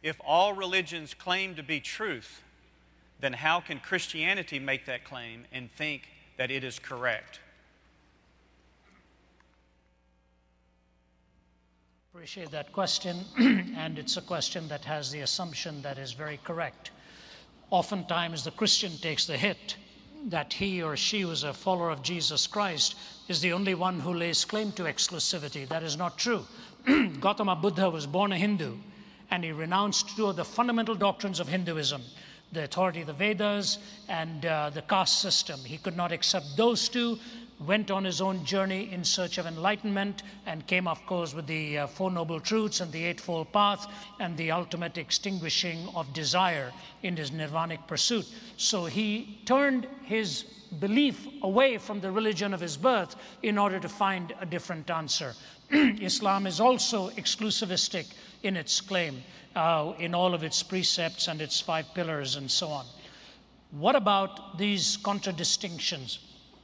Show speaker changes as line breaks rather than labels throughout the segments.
If all religions claim to be truth, then how can Christianity make that claim and think that it is correct?
Appreciate that question, and it's a question that has the assumption that is very correct. Oftentimes the Christian takes the hit that he or she who is a follower of Jesus Christ is the only one who lays claim to exclusivity. That is not true. Gautama Buddha was born a Hindu, and he renounced two of the fundamental doctrines of Hinduism, the authority of the Vedas and the caste system. He could not accept those two, went on his own journey in search of enlightenment, and came, of course, with the Four Noble Truths and the Eightfold Path and the ultimate extinguishing of desire in his nirvanic pursuit. So he turned his belief away from the religion of his birth in order to find a different answer. Islam is also exclusivistic in its claim, in all of its precepts and its 5 pillars and so on. What about these contradistinctions?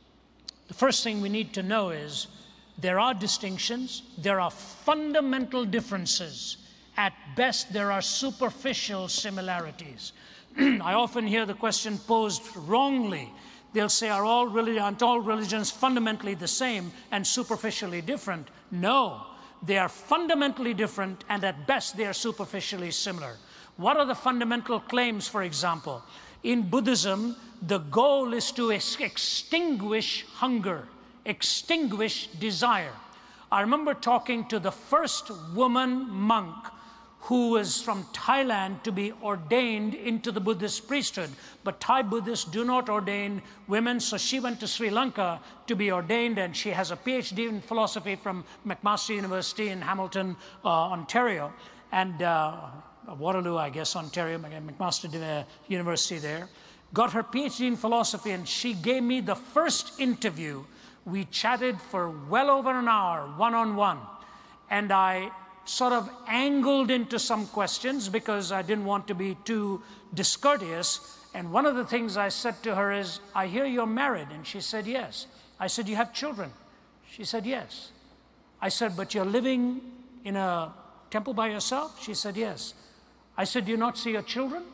The first thing we need to know is there are distinctions, there are fundamental differences. At best, there are superficial similarities. I often hear the question posed wrongly. They'll say, aren't all religions fundamentally the same and superficially different? No, they are fundamentally different, and at best they are superficially similar. What are the fundamental claims, for example? In Buddhism, the goal is to extinguish hunger, extinguish desire. I remember talking to the first woman monk who was from Thailand to be ordained into the Buddhist priesthood. But Thai Buddhists do not ordain women, so she went to Sri Lanka to be ordained, and she has a PhD in philosophy from McMaster University in Hamilton, Ontario, and Waterloo, I guess, Ontario, McMaster University there. Got her PhD in philosophy, and she gave me the first interview. We chatted for well over an hour, one-on-one, and I sort of angled into some questions because I didn't want to be too discourteous. And one of the things I said to her is, I hear you're married. And she said, yes. I said, you have children? She said, yes. I said, but you're living in a temple by yourself? She said, yes. I said, do you not see your children?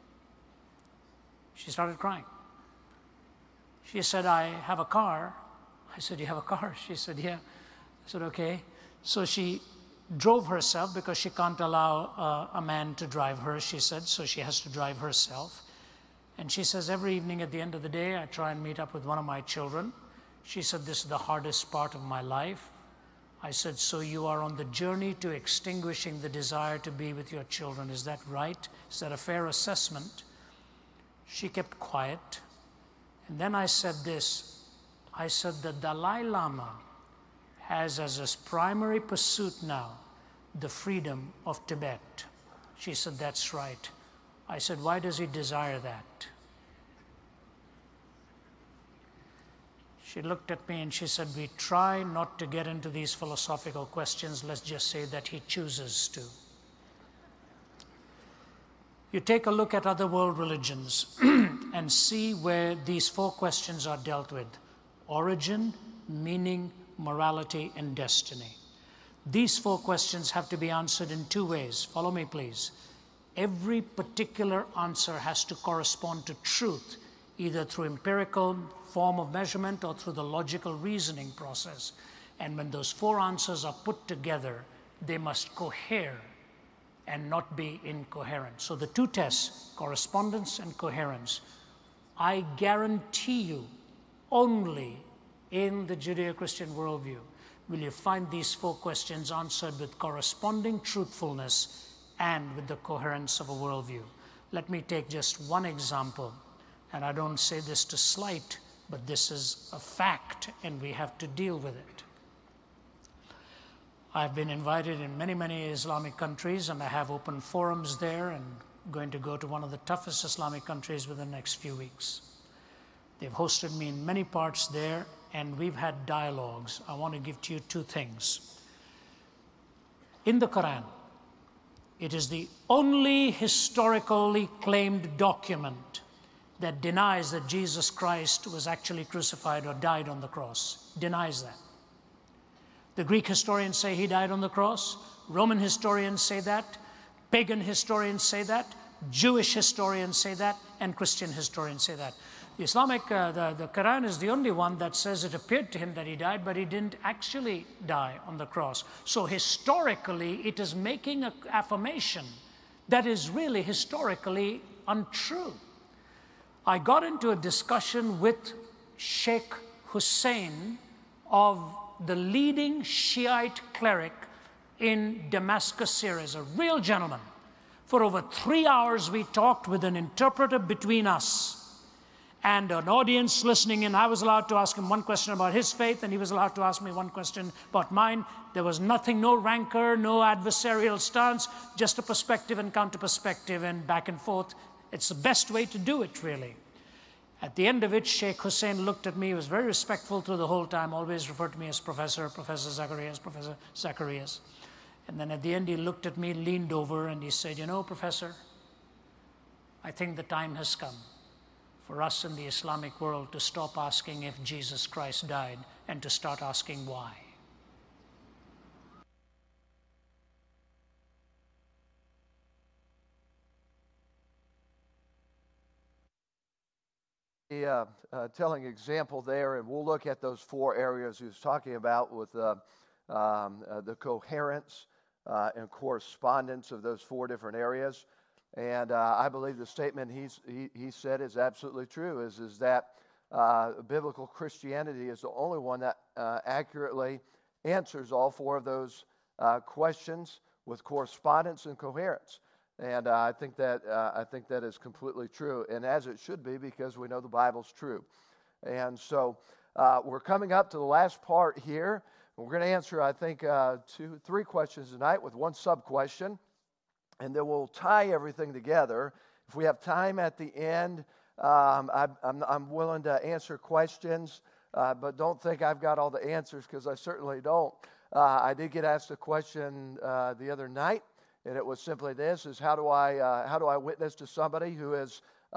She started crying. She said, I have a car. I said, you have a car? She said, yeah. I said, okay. So she drove herself because she can't allow a man to drive her, she said, so she has to drive herself. And she says, every evening at the end of the day, I try and meet up with one of my children. She said, this is the hardest part of my life. I said, so you are on the journey to extinguishing the desire to be with your children. Is that right? Is that a fair assessment? She kept quiet. And then I said this. I said, the Dalai Lama has as his primary pursuit now the freedom of Tibet. She said, that's right. I said, why does he desire that? She looked at me and she said, we try not to get into these philosophical questions. Let's just say that he chooses to. You take a look at other world religions and see where these 4 questions are dealt with: origin, meaning, morality, and destiny. These 4 questions have to be answered in 2 ways. Follow me, please. Every particular answer has to correspond to truth, either through empirical form of measurement or through the logical reasoning process. And when those 4 answers are put together, they must cohere and not be incoherent. So the 2 tests, correspondence and coherence, I guarantee you, only in the Judeo-Christian worldview will you find these 4 questions answered with corresponding truthfulness and with the coherence of a worldview. Let me take just one example, and I don't say this to slight, but this is a fact, and we have to deal with it. I've been invited in many, many Islamic countries, and I have open forums there, and going to go to one of the toughest Islamic countries within the next few weeks. They've hosted me in many parts there, and we've had dialogues. I want to give to you 2 things. In the Quran, it is the only historically claimed document that denies that Jesus Christ was actually crucified or died on the cross. Denies that. The Greek historians say he died on the cross. Roman historians say that. Pagan historians say that, Jewish historians say that, and Christian historians say that. The the Quran is the only one that says it appeared to him that he died, but he didn't actually die on the cross. So historically, it is making an affirmation that is really historically untrue. I got into a discussion with Sheikh Hussein of the leading Shiite cleric in Damascus, Syria, a real gentleman. For over 3 hours, we talked with an interpreter between us and an audience listening in. I was allowed to ask him one question about his faith, and he was allowed to ask me one question about mine. There was nothing, no rancor, no adversarial stance, just a perspective and counter-perspective and back and forth. It's the best way to do it, really. At the end of it, Sheikh Hussein looked at me. He was very respectful through the whole time, always referred to me as Professor Zacharias, Professor Zacharias. And then at the end, he looked at me, leaned over, and he said, "You know, Professor, I think the time has come for us in the Islamic world to stop asking if Jesus Christ died and to start asking why."
Telling example there, and we'll look at those 4 areas he was talking about with the coherence and correspondence of those 4 different areas. And I believe the statement he said is absolutely true, is that biblical Christianity is the only one that accurately answers all 4 of those questions with correspondence and coherence. And I think that is completely true, and as it should be, because we know the Bible's true. And so we're coming up to the last part here. We're going to answer, I think, 2, 3 questions tonight with one sub-question, and then we'll tie everything together. If we have time at the end, I'm willing to answer questions, but don't think I've got all the answers, because I certainly don't. I did get asked a question the other night, and it was simply this: is how do I witness to somebody who is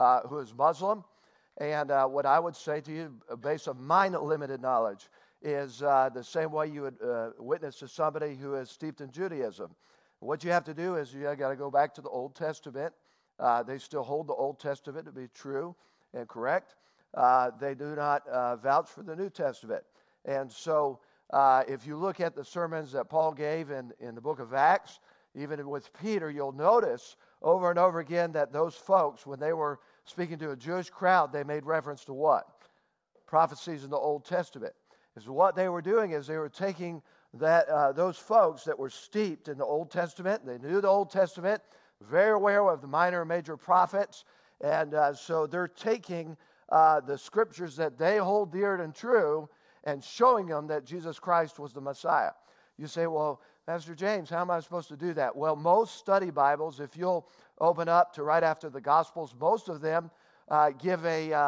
Muslim? And what I would say to you, based on my limited knowledge, is the same way you would witness to somebody who is steeped in Judaism. What you have to do is you got to go back to the Old Testament. They still hold the Old Testament to be true and correct. They do not vouch for the New Testament. And so if you look at the sermons that Paul gave in the book of Acts, even with Peter, you'll notice over and over again that those folks, when they were speaking to a Jewish crowd, they made reference to what? Prophecies in the Old Testament. So what they were doing is they were taking those folks that were steeped in the Old Testament. They knew the Old Testament, very aware of the minor and major prophets, and so they're taking the scriptures that they hold dear and true and showing them that Jesus Christ was the Messiah. You say, "Well, Pastor James, how am I supposed to do that?" Well, most study Bibles, if you'll open up to right after the Gospels, most of them give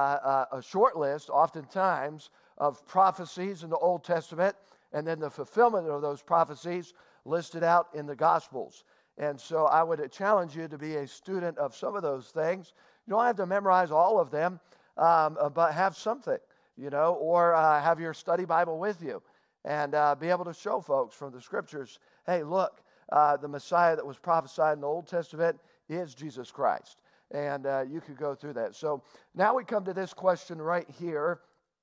a short list, oftentimes, of prophecies in the Old Testament, and then the fulfillment of those prophecies listed out in the Gospels. And so I would challenge you to be a student of some of those things. You don't have to memorize all of them, but have something, or have your study Bible with you and be able to show folks from the Scriptures, hey, look, the Messiah that was prophesied in the Old Testament is Jesus Christ. And you could go through that. So now we come to this question right here.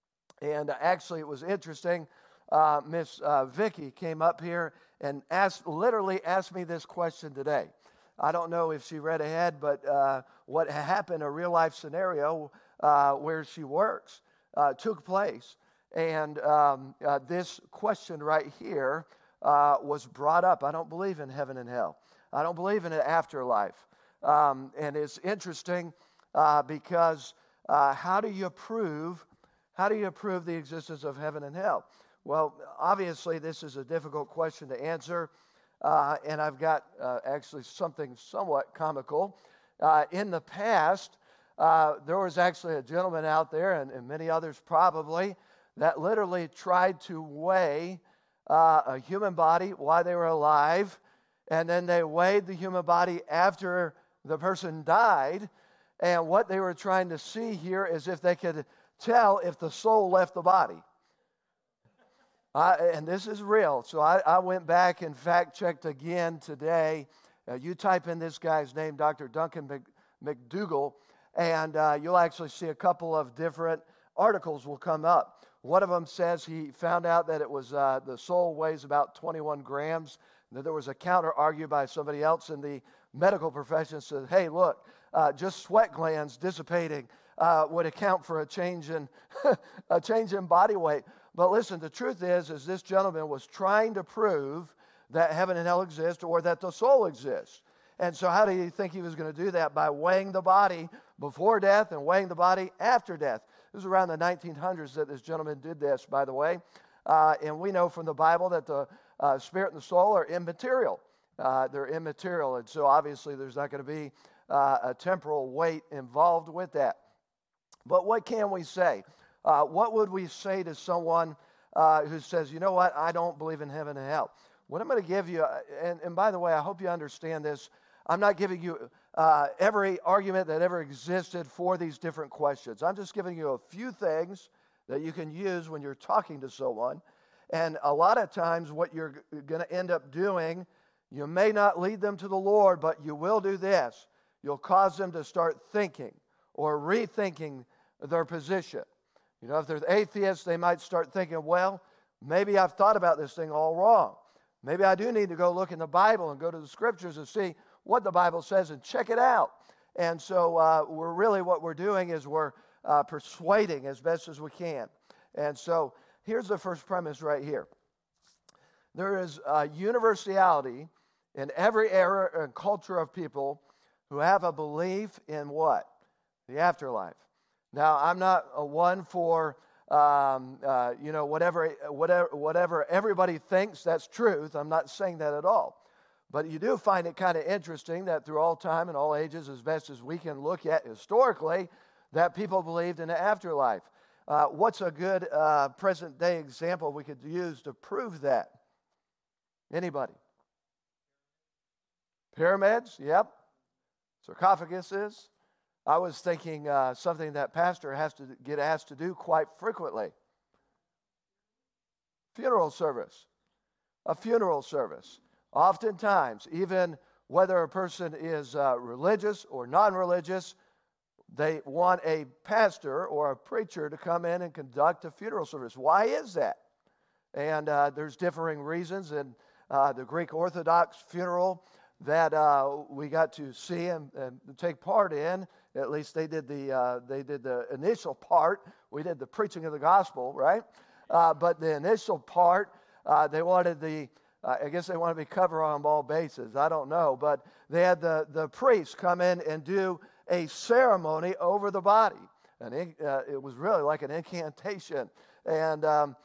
And actually, it was interesting. Miss Vicky came up here and literally asked me this question today. I don't know if she read ahead, but what happened, a real-life scenario where she works, took place. And this question right here was brought up. I don't believe in heaven and hell. I don't believe in an afterlife. And it's interesting because how do you prove the existence of heaven and hell? Well, obviously, this is a difficult question to answer, and I've got actually something somewhat comical. In the past, there was actually a gentleman out there, and many others probably, that literally tried to weigh a human body while they were alive, and then they weighed the human body after the person died, and what they were trying to see here is if they could tell if the soul left the body. And this is real. So I went back and fact-checked again today, You type in this guy's name, Dr. Duncan McDougall, and you'll actually see a couple of different articles will come up. One of them says he found out that it was the soul weighs about 21 grams. That there was a counter argued by somebody else in the medical profession said, hey, look, just sweat glands dissipating would account for a change in a change in body weight. But listen, the truth is this gentleman was trying to prove that heaven and hell exist or that the soul exists. And so how do you think he was going to do that? By weighing the body before death and weighing the body after death. This was around the 1900s that this gentleman did this, by the way. And we know from the Bible that the spirit and the soul are immaterial. They're immaterial. And so obviously there's not going to be a temporal weight involved with that. But what can we say? What would we say to someone who says, you know what, I don't believe in heaven and hell? What I'm going to give you, and by the way, I hope you understand this, I'm not giving you every argument that ever existed for these different questions. I'm just giving you a few things that you can use when you're talking to someone. And a lot of times what you're going to end up doing, you may not lead them to the Lord, but you will do this. You'll cause them to start thinking or rethinking their position. You know, if they're atheists, they might start thinking, well, maybe I've thought about this thing all wrong. Maybe I do need to go look in the Bible and go to the Scriptures and see what the Bible says and check it out. And so what we're doing is we're persuading as best as we can. And so here's the first premise right here. There is universality in every era and culture of people who have a belief in what? The afterlife. Now, I'm not a one for, whatever everybody thinks that's truth. I'm not saying that at all. But you do find it kind of interesting that through all time and all ages, as best as we can look at historically, that people believed in the afterlife. What's a good present-day example we could use to prove that? Anybody? Pyramids, yep. Sarcophaguses. I was thinking something that pastor has to get asked to do quite frequently. Funeral service. A funeral service. Oftentimes, even whether a person is religious or non-religious, they want a pastor or a preacher to come in and conduct a funeral service. Why is that? And there's differing reasons. In the Greek Orthodox funeral that we got to see and take part in, at least they did the initial part. We did the preaching of the gospel, right? But the initial part, they wanted I guess they wanted to be covered on all bases. I don't know. But they had the priest come in and do a ceremony over the body. And it was really like an incantation. And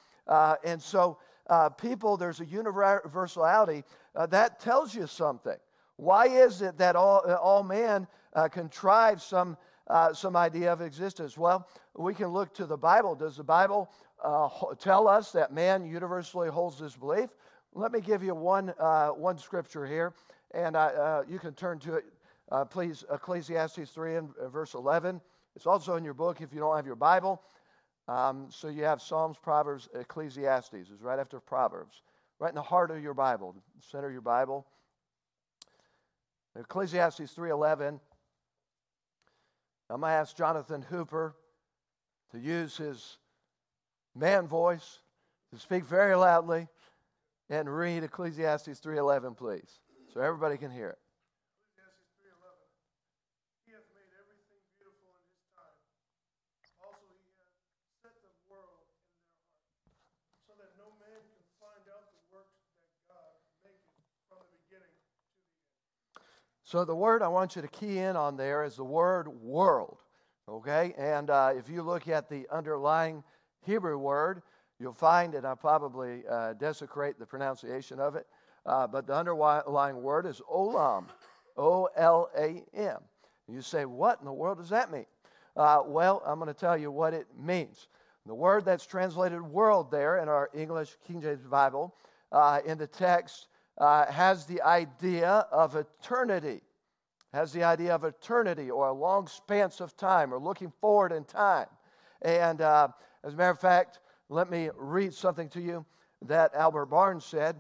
so people, there's a universality that tells you something. Why is it that all man contrive some idea of existence? Well, we can look to the Bible. Does the Bible tell us that man universally holds this belief? Let me give you one scripture here, and you can turn to it, please. Ecclesiastes 3 and verse 11. It's also in your book if you don't have your Bible. So you have Psalms, Proverbs, Ecclesiastes. It's right after Proverbs, right in the heart of your Bible, the center of your Bible. Ecclesiastes 3:11. I'm going to ask Jonathan Hooper to use his man voice to speak very loudly and read Ecclesiastes 3:11, please, so everybody can hear it.
Ecclesiastes 3:11. He hath made everything beautiful in his time. Also he hath set the world in their heart, so that no man can find out the works that God maketh from the beginning to the end.
So the word I want you to key in on there is the word world, okay? And if you look at the underlying Hebrew word, you'll find, and I'll probably desecrate the pronunciation of it, but the underlying word is olam, O-L-A-M. You say, what in the world does that mean? Well, I'm going to tell you what it means. The word that's translated world there in our English King James Bible in the text has the idea of eternity. Has the idea of eternity or a long span of time or looking forward in time. And as a matter of fact, let me read something to you that Albert Barnes said.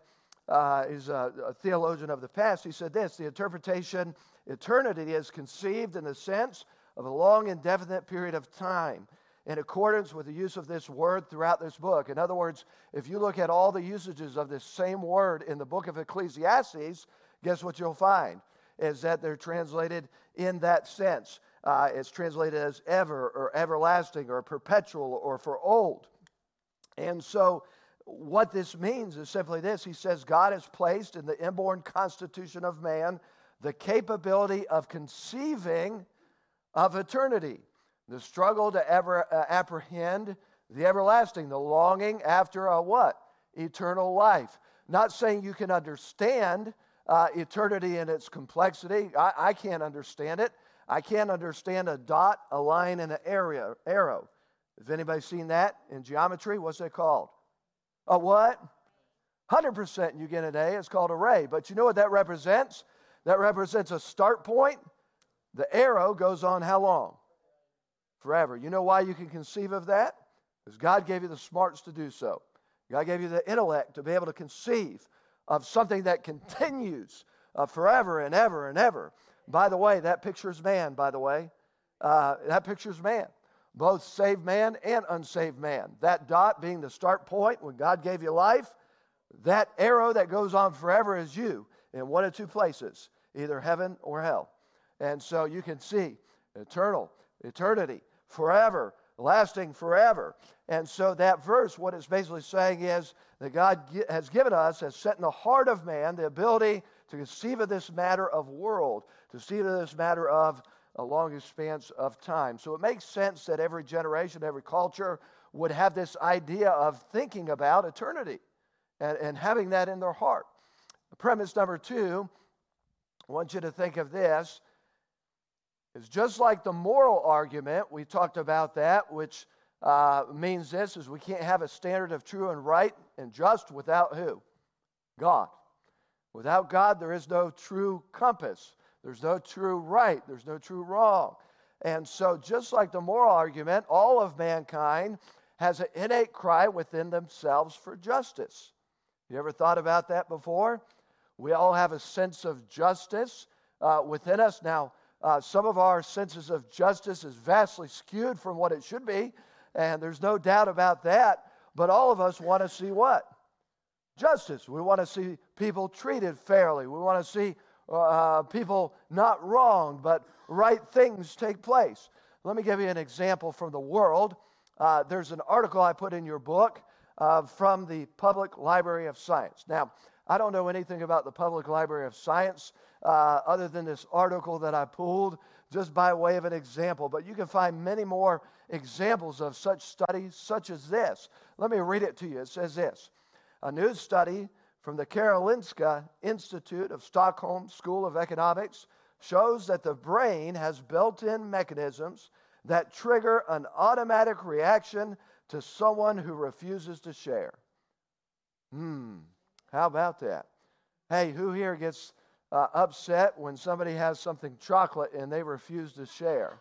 is a theologian of the past. He said this: the interpretation, eternity, is conceived in the sense of a long, indefinite period of time, in accordance with the use of this word throughout this book. In other words, if you look at all the usages of this same word in the book of Ecclesiastes, guess what you'll find? Is that they're translated in that sense. It's translated as ever, or everlasting, or perpetual, or for old. And so what this means is simply this. He says God has placed in the inborn constitution of man the capability of conceiving of eternity, the struggle to ever apprehend the everlasting, the longing after a what? Eternal life. Not saying you can understand eternity in its complexity. I can't understand it. I can't understand a dot, a line, and an arrow. Has anybody seen that in geometry? What's that called? A what? 100% you get an A. It's called a ray. But you know what that represents? That represents a start point. The arrow goes on how long? Forever. You know why you can conceive of that? Because God gave you the smarts to do so. God gave you the intellect to be able to conceive of something that continues forever and ever and ever. By the way, that pictures man, by the way. That pictures man. Both saved man and unsaved man. That dot being the start point when God gave you life, that arrow that goes on forever is you in one of two places, either heaven or hell. And so you can see eternal, eternity, forever, lasting forever. And so that verse, what it's basically saying is that God has given us, has set in the heart of man the ability to conceive of this matter of world, to conceive of this matter of a long expanse of time. So it makes sense that every generation, every culture would have this idea of thinking about eternity and having that in their heart. Premise number 2, I want you to think of this. It's just like the moral argument. We talked about that, which means this, is we can't have a standard of true and right and just without who? God. Without God, there is no true compass. There's no true right. There's no true wrong. And so just like the moral argument, all of mankind has an innate cry within themselves for justice. You ever thought about that before? We all have a sense of justice within us. Now, some of our senses of justice is vastly skewed from what it should be, and there's no doubt about that. But all of us want to see what? Justice. We want to see people treated fairly. We want to see people not wronged, but right things take place. Let me give you an example from the world. There's an article I put in your book from the Public Library of Science. Now, I don't know anything about the Public Library of Science other than this article that I pulled just by way of an example, but you can find many more examples of such studies such as this. Let me read it to you. It says this: a new study from the Karolinska Institute of Stockholm School of Economics shows that the brain has built-in mechanisms that trigger an automatic reaction to someone who refuses to share. How about that? Hey, who here gets upset when somebody has something chocolate and they refuse to share?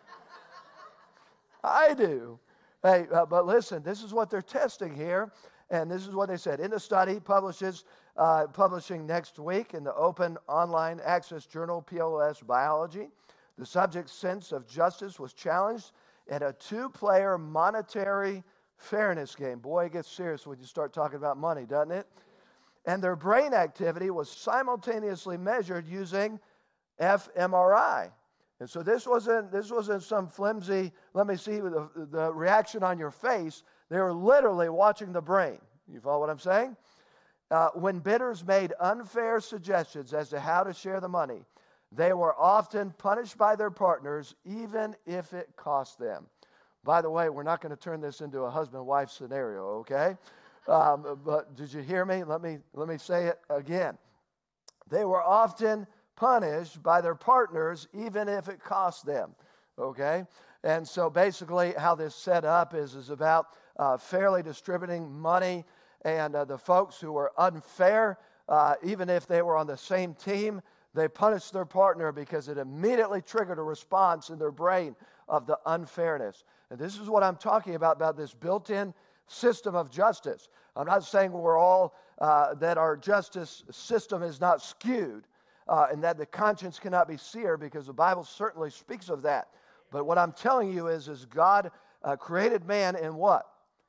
I do. Hey, but listen, this is what they're testing here. And this is what they said. In the study, publishing next week in the open online access journal PLOS Biology, the subject's sense of justice was challenged in a 2-player monetary fairness game. Boy, it gets serious when you start talking about money, doesn't it? And their brain activity was simultaneously measured using fMRI. And so this wasn't some flimsy, let me see the reaction on your face. They were literally watching the brain. You follow what I'm saying? When bidders made unfair suggestions as to how to share the money, they were often punished by their partners, even if it cost them. By the way, we're not going to turn this into a husband-wife scenario, okay? But did you hear me? Let me say it again. They were often punished by their partners, even if it cost them, okay? And so basically how this set up is about fairly distributing money, and the folks who were unfair, even if they were on the same team, they punished their partner because it immediately triggered a response in their brain of the unfairness. And this is what I'm talking about this built-in system of justice. I'm not saying we're all that our justice system is not skewed, and that the conscience cannot be seared, because the Bible certainly speaks of that. But what I'm telling you is God created man in what?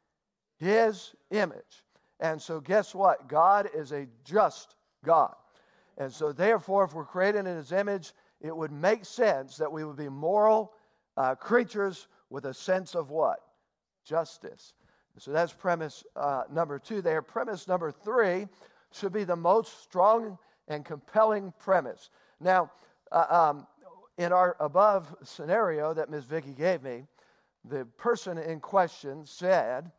His image. And so guess what? God is a just God. And so therefore, if we're created in His image, it would make sense that we would be moral creatures with a sense of what? Justice. So that's premise number 2 there. Premise number 3 should be the most strong and compelling premise. Now, in our above scenario that Ms. Vicki gave me, the person in question said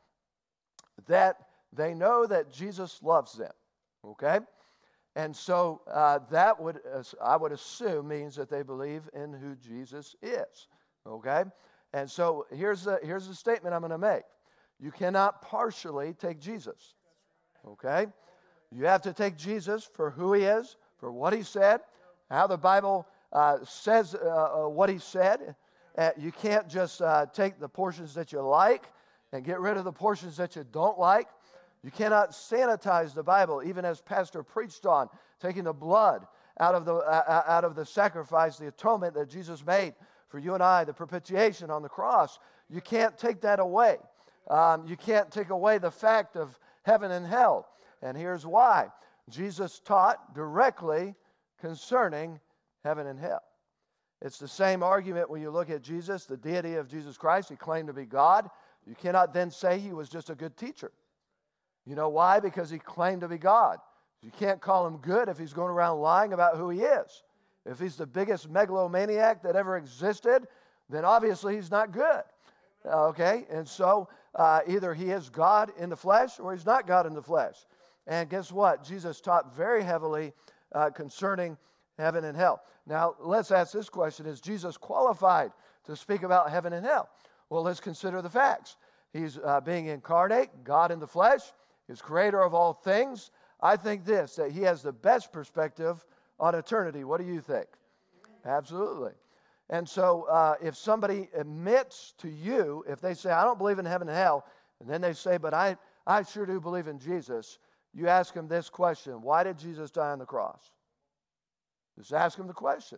that they know that Jesus loves them, okay? And so that would, I would assume, means that they believe in who Jesus is, okay? And so here's the statement I'm going to make. You cannot partially take Jesus, okay? You have to take Jesus for who He is, for what He said, how the Bible says what He said. You can't just take the portions that you like and get rid of the portions that you don't like. You cannot sanitize the Bible, even as Pastor preached on, taking the blood out of the sacrifice, the atonement that Jesus made for you and I, the propitiation on the cross. You can't take that away. You can't take away the fact of heaven and hell. And here's why. Jesus taught directly concerning heaven and hell. It's the same argument when you look at Jesus, the deity of Jesus Christ. He claimed to be God. You cannot then say He was just a good teacher. You know why? Because He claimed to be God. You can't call Him good if He's going around lying about who He is. If He's the biggest megalomaniac that ever existed, then obviously He's not good. Okay? And so either He is God in the flesh or He's not God in the flesh. And guess what? Jesus taught very heavily concerning heaven and hell. Now, let's ask this question. Is Jesus qualified to speak about heaven and hell? Well, let's consider the facts. He's being incarnate, God in the flesh. He's creator of all things. I think that He has the best perspective on eternity. What do you think? Absolutely. And so if somebody admits to you, if they say, I don't believe in heaven and hell, and then they say, but I sure do believe in Jesus, you ask them this question: why did Jesus die on the cross? Just ask them the question.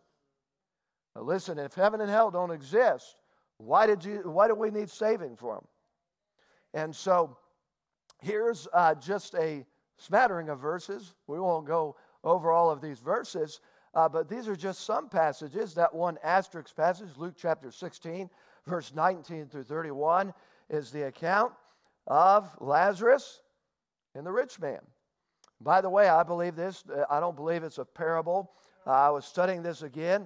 Now listen, if heaven and hell don't exist, why do we need saving for them? And so here's just a smattering of verses. We won't go over all of these verses, but these are just some passages. That one asterisk passage, Luke chapter 16, verse 19 through 31, is the account of Lazarus and the rich man. By the way, I believe this. I don't believe it's a parable. I was studying this again.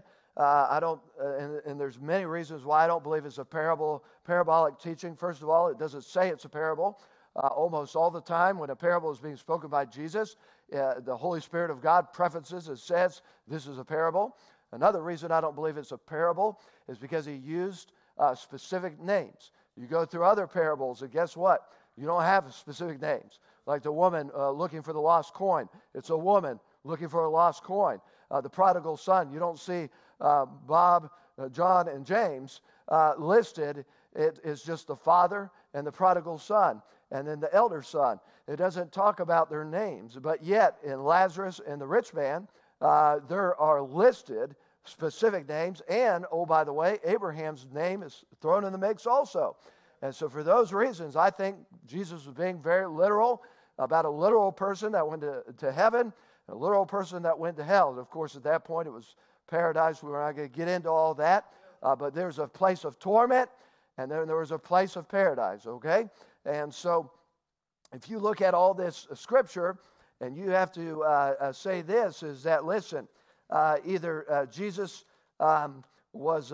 And there's many reasons why I don't believe it's a parabolic teaching. First of all, it doesn't say it's a parable. Almost all the time when a parable is being spoken by Jesus, the Holy Spirit of God prefaces and says, this is a parable. Another reason I don't believe it's a parable is because He used specific names. You go through other parables, and guess what? You don't have specific names. Like the woman looking for the lost coin. It's a woman looking for a lost coin. The prodigal son, you don't see Bob, John, and James listed. It is just the father and the prodigal son, and then the elder son. It doesn't talk about their names, but yet in Lazarus and the rich man, there are listed specific names, and, oh, by the way, Abraham's name is thrown in the mix also. And so for those reasons, I think Jesus was being very literal about a literal person that went to heaven, and a literal person that went to hell. And of course, at that point, it was paradise. We were not going to get into all that, but there's a place of torment, and then there was a place of paradise, okay? And so if you look at all this scripture, and you have to say this, is that, listen, either Jesus was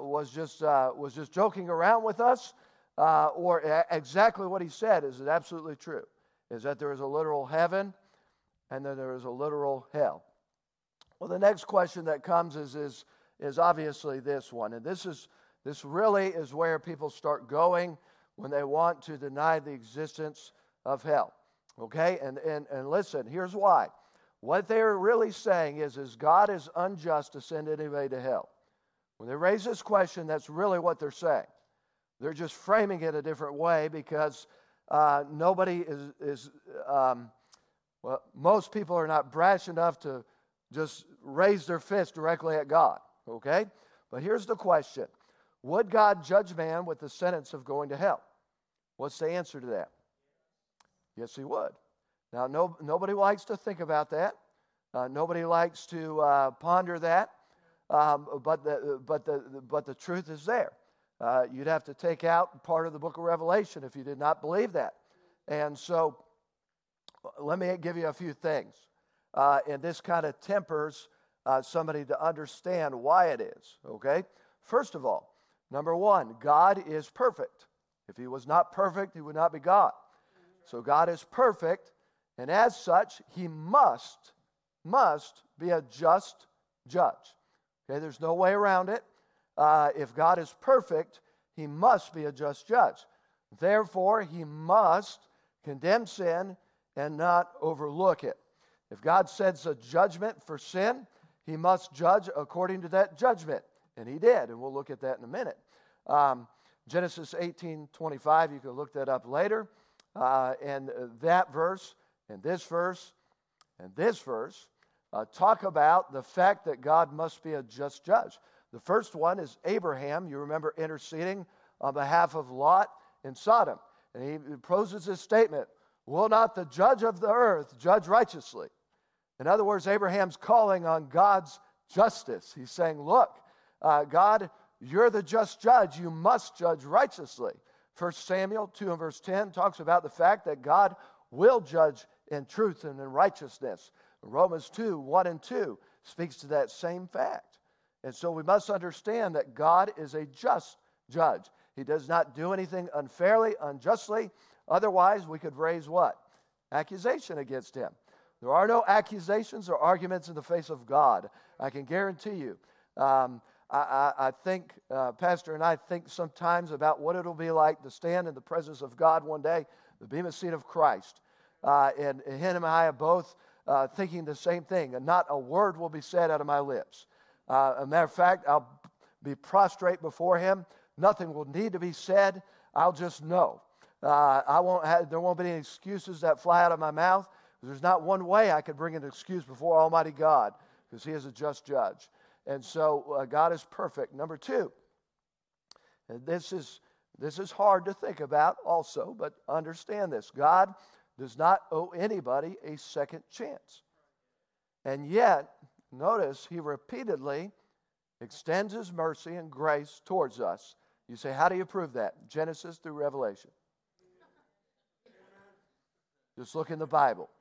just joking around with us, or exactly what He said is absolutely true, is that there is a literal heaven and then there is a literal hell. Well, the next question that comes is obviously this one, and this really is where people start going when they want to deny the existence of hell. Okay, and listen, here's why. What they're really saying is God is unjust to send anybody to hell. When they raise this question, that's really what they're saying. They're just framing it a different way because nobody is Well, most people are not brash enough to just raise their fist directly at God, okay? But here's the question. Would God judge man with the sentence of going to hell? What's the answer to that? Yes, he would. Now, nobody likes to think about that. Nobody likes to ponder that. But the truth is there. You'd have to take out part of the book of Revelation if you did not believe that. And so, let me give you a few things. And this kind of tempers somebody to understand why it is, okay? First of all, number one, God is perfect. If he was not perfect, he would not be God. So God is perfect, and as such, he must be a just judge. Okay, there's no way around it. If God is perfect, he must be a just judge. Therefore, he must condemn sin and not overlook it. If God sets a judgment for sin, he must judge according to that judgment. And he did, and we'll look at that in a minute. Genesis 18:25, you can look that up later. And that verse, and this verse, and this verse, talk about the fact that God must be a just judge. The first one is Abraham. You remember interceding on behalf of Lot in Sodom. And he poses this statement, will not the judge of the earth judge righteously? In other words, Abraham's calling on God's justice. He's saying, look, God, you're the just judge. You must judge righteously. 1 Samuel 2 and verse 10 talks about the fact that God will judge in truth and in righteousness. Romans 2, 1 and 2 speaks to that same fact. And so we must understand that God is a just judge. He does not do anything unfairly, unjustly. Otherwise, we could raise what? Accusation against him. There are no accusations or arguments in the face of God. I can guarantee you. I think, Pastor and I think sometimes about what it'll be like to stand in the presence of God one day, the bema seat of Christ. And him and I are both thinking the same thing, and not a word will be said out of my lips. As a matter of fact, I'll be prostrate before him. Nothing will need to be said. I'll just know. There won't be any excuses that fly out of my mouth. There's not one way I could bring an excuse before Almighty God, because he is a just judge. And so God is perfect. Number two, and this is hard to think about also, but understand this. God does not owe anybody a second chance. And yet, notice, he repeatedly extends his mercy and grace towards us. You say, how do you prove that? Genesis through Revelation. Just look in the Bible.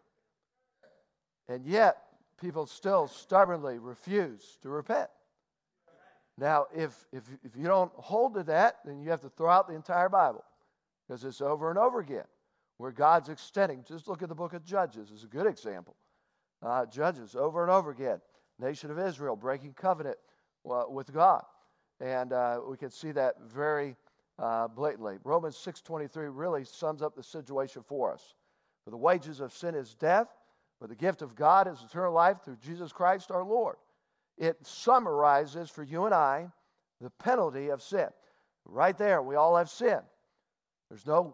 And yet, people still stubbornly refuse to repent. Now, if you don't hold to that, then you have to throw out the entire Bible, because it's over and over again where God's extending. Just look at the book of Judges. It's a good example. Judges, over and over again. Nation of Israel breaking covenant with God. And we can see that very blatantly. Romans 6:23 really sums up the situation for us. For the wages of sin is death, but the gift of God is eternal life through Jesus Christ our Lord. It summarizes for you and I the penalty of sin. Right there, we all have sin. There's no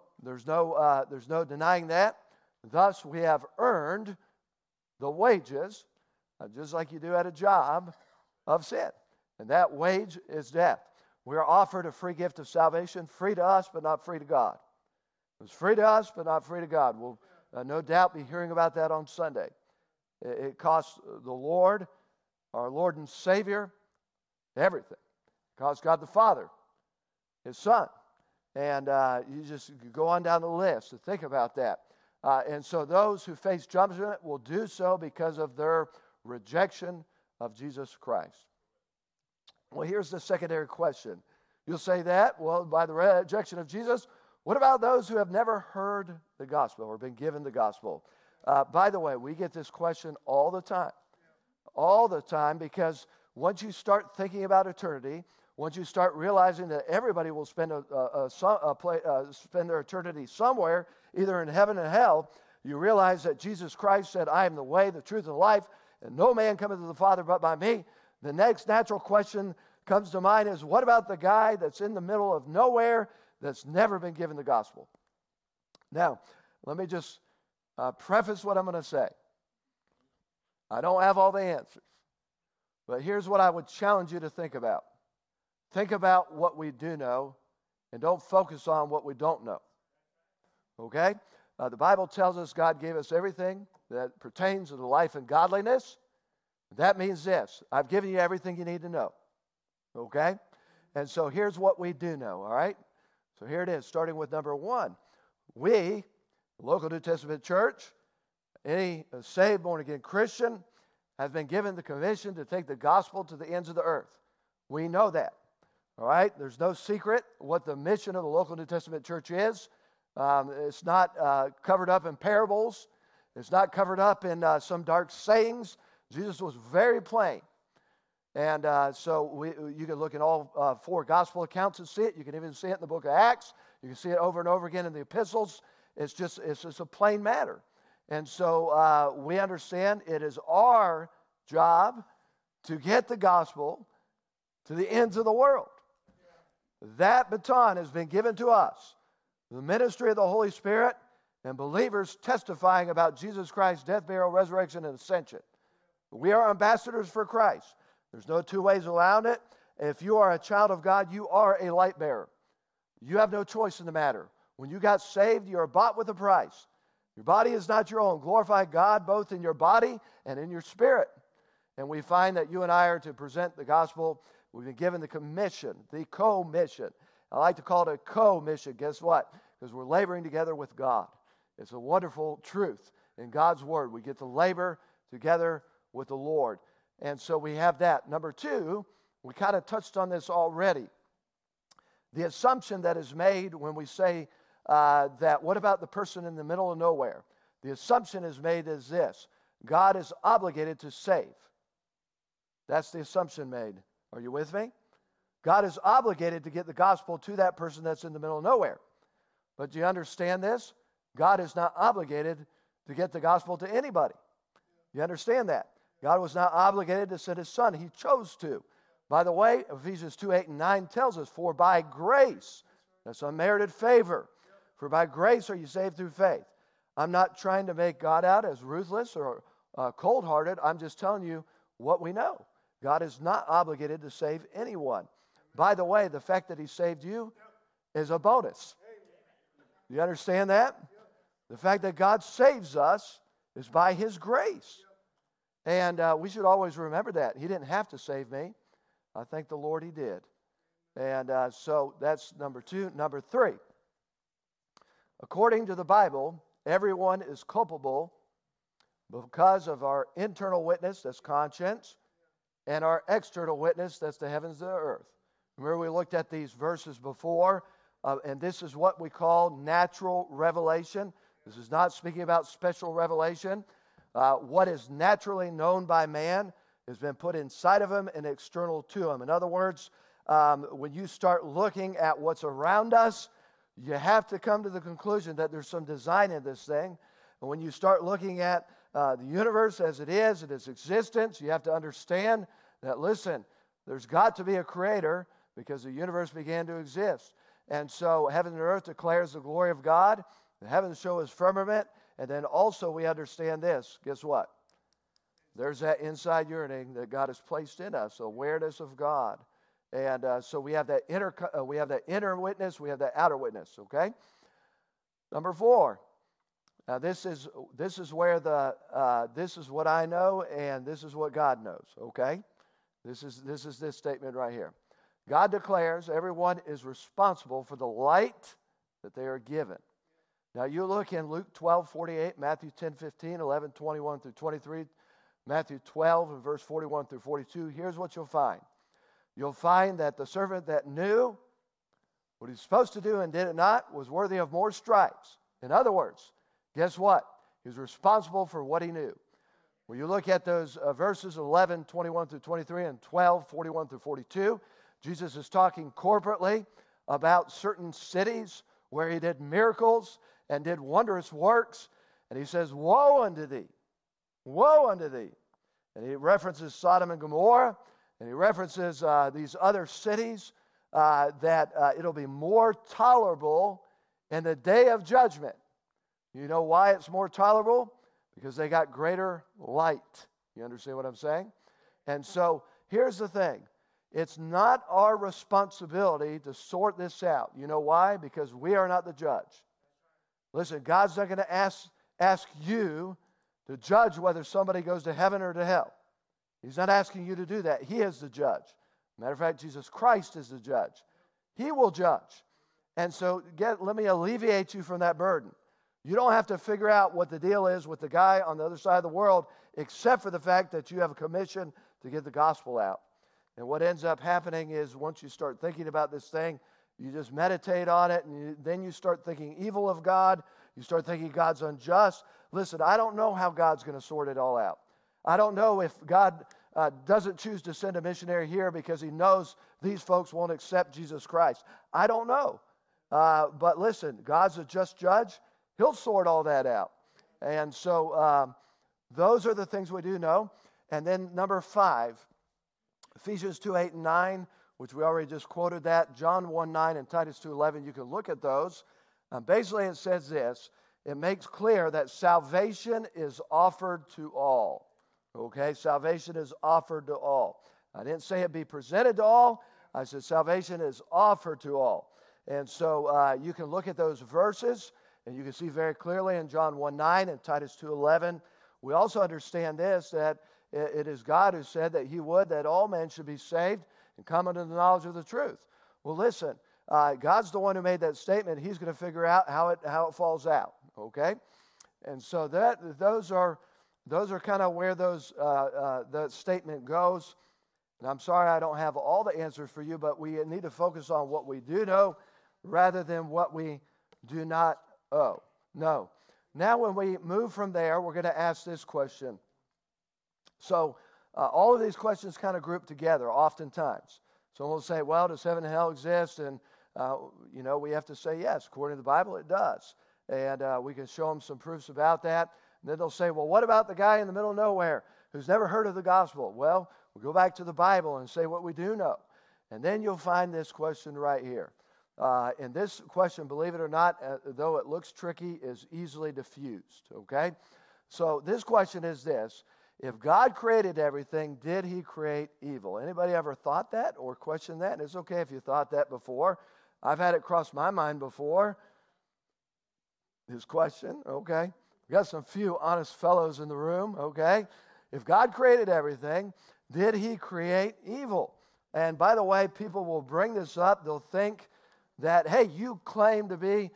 denying that. Thus, we have earned the wages, just like you do at a job, of sin. And that wage is death. We are offered a free gift of salvation, free to us, but not free to God. It was free to us, but not free to God. We'll no doubt be hearing about that on Sunday. It costs the Lord, our Lord and Savior, everything. It costs God the Father, his Son. And you just go on down the list to think about that. And so those who face judgment will do so because of their rejection of Jesus Christ. Well, here's the secondary question. You'll say that, well, by the rejection of Jesus, what about those who have never heard the gospel or been given the gospel? By the way, we get this question all the time. All the time, because once you start thinking about eternity, once you start realizing that everybody will spend spend their eternity somewhere, either in heaven or hell, you realize that Jesus Christ said, I am the way, the truth, and the life, and no man cometh to the Father but by me. The next natural question comes to mind is, what about the guy that's in the middle of nowhere that's never been given the gospel? Now, let me just preface what I'm going to say. I don't have all the answers. But here's what I would challenge you to think about. Think about what we do know, and don't focus on what we don't know. Okay? The Bible tells us God gave us everything that pertains to the life and godliness. That means this. I've given you everything you need to know. Okay? And so here's what we do know, all right? So here it is, starting with number 1. We, local New Testament church, any saved, born-again Christian, have been given the commission to take the gospel to the ends of the earth. We know that, all right? There's no secret what the mission of the local New Testament church is. It's not covered up in parables. It's not covered up in some dark sayings. Jesus was very plain. And so you can look in all 4 gospel accounts and see it. You can even see it in the book of Acts. You can see it over and over again in the epistles. It's just a plain matter. And so we understand it is our job to get the gospel to the ends of the world. That baton has been given to us. The ministry of the Holy Spirit and believers testifying about Jesus Christ's death, burial, resurrection, and ascension. We are ambassadors for Christ. There's no 2 ways around it. If you are a child of God, you are a light bearer. You have no choice in the matter. When you got saved, you are bought with a price. Your body is not your own. Glorify God both in your body and in your spirit. And we find that you and I are to present the gospel. We've been given the commission, the co-mission. I like to call it a co-mission. Guess what? Because we're laboring together with God. It's a wonderful truth in God's word. We get to labor together with the Lord. And so we have that. Number 2, we kind of touched on this already. The assumption that is made when we say that, what about the person in the middle of nowhere? The assumption is made as this: God is obligated to save. That's the assumption made. Are you with me? God is obligated to get the gospel to that person that's in the middle of nowhere. But do you understand this? God is not obligated to get the gospel to anybody. You understand that? God was not obligated to send his son. He chose to. By the way, Ephesians 2:8-9 tells us, for by grace, that's unmerited favor, for by grace are you saved through faith. I'm not trying to make God out as ruthless or cold-hearted. I'm just telling you what we know. God is not obligated to save anyone. By the way, the fact that he saved you is a bonus. You understand that? The fact that God saves us is by his grace. And we should always remember that. He didn't have to save me. I thank the Lord he did. And so that's number 2. Number 3, according to the Bible, everyone is culpable because of our internal witness, that's conscience, and our external witness, that's the heavens and the earth. Remember, we looked at these verses before, and this is what we call natural revelation. This is not speaking about special revelation. What is naturally known by man has been put inside of him and external to him. In other words, when you start looking at what's around us, you have to come to the conclusion that there's some design in this thing. And when you start looking at the universe as it is, and its existence, you have to understand that, listen, there's got to be a creator because the universe began to exist. And so heaven and earth declares the glory of God. The heavens show his firmament. And then also we understand this. Guess what? There's that inside yearning that God has placed in us, awareness of God. And so we have that inner witness, we have that outer witness, okay? Number 4. Now this is where this is what I know and this is what God knows, okay? This is this statement right here. God declares everyone is responsible for the light that they are given. Now you look in Luke 12:48, Matthew 10:15, 11:21 through 23, Matthew 12 and verse 41 through 42. Here's what you'll find. You'll find that the servant that knew what he's supposed to do and did it not was worthy of more stripes. In other words, guess what? He was responsible for what he knew. When you look at those verses 11:21 through 23 and 12:41 through 42, Jesus is talking corporately about certain cities where he did miracles and did wondrous works. And he says, woe unto thee, woe unto thee. And he references Sodom and Gomorrah, and he references these other cities that it'll be more tolerable in the day of judgment. You know why it's more tolerable? Because they got greater light. You understand what I'm saying? And so here's the thing. It's not our responsibility to sort this out. You know why? Because we are not the judge. Listen, God's not going to ask you to judge whether somebody goes to heaven or to hell. He's not asking you to do that. He is the judge. Matter of fact, Jesus Christ is the judge. He will judge. And so let me alleviate you from that burden. You don't have to figure out what the deal is with the guy on the other side of the world, except for the fact that you have a commission to get the gospel out. And what ends up happening is once you start thinking about this thing, you just meditate on it, and then you start thinking evil of God. You start thinking God's unjust. Listen, I don't know how God's going to sort it all out. I don't know if God doesn't choose to send a missionary here because he knows these folks won't accept Jesus Christ. I don't know. But listen, God's a just judge. He'll sort all that out. And so those are the things we do know. And then number 5, Ephesians 2:8-9, which we already just quoted that, John 1:9 and Titus 2:11, you can look at those. Basically, it says this. It makes clear that salvation is offered to all. Okay, salvation is offered to all. I didn't say it be presented to all. I said salvation is offered to all. And so you can look at those verses, and you can see very clearly in John 1:9 and Titus 2:11. We also understand this, that it is God who said that he would that all men should be saved and come unto the knowledge of the truth. Well, listen, God's the one who made that statement. He's going to figure out how it falls out, okay? And so those are kind of where the statement goes. And I'm sorry I don't have all the answers for you, but we need to focus on what we do know rather than what we do not know. Now, when we move from there, we're going to ask this question. So all of these questions kind of group together oftentimes. Someone will say, well, does heaven and hell exist? And, we have to say yes. According to the Bible, it does. And we can show them some proofs about that. And then they'll say, well, what about the guy in the middle of nowhere who's never heard of the gospel? Well, we'll go back to the Bible and say what we do know. And then you'll find this question right here. And this question, believe it or not, though it looks tricky, is easily diffused, okay? So this question is this. If God created everything, did he create evil? Anybody ever thought that or questioned that? And it's okay if you thought that before. I've had it cross my mind before. His question, okay? We got some few honest fellows in the room, okay? If God created everything, did he create evil? And by the way, people will bring this up. They'll think that, hey, you claim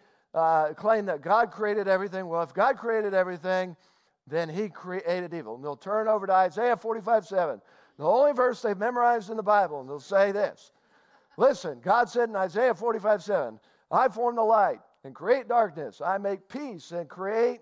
that God created everything. Well, if God created everything, then he created evil. And they'll turn over to Isaiah 45:7, the only verse they've memorized in the Bible, and they'll say this. Listen, God said in Isaiah 45:7, I form the light and create darkness. I make peace and create,